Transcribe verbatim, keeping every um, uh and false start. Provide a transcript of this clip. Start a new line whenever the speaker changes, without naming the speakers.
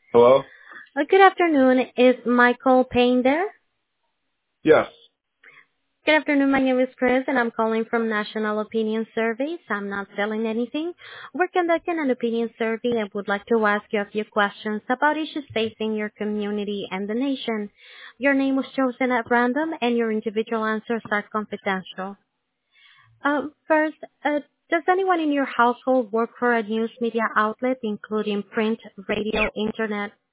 Hello?
Uh, Good afternoon. Is Michael Payne there?
Yes.
Good afternoon. My name is Chris, and I'm calling from National Opinion Surveys. I'm not selling anything. We're conducting an opinion survey and would like to ask you a few questions about issues facing your community and the nation. Your name was chosen at random, and your individual answers are confidential. Um, First, uh, does anyone in your household work for a news media outlet, including print, radio, internet,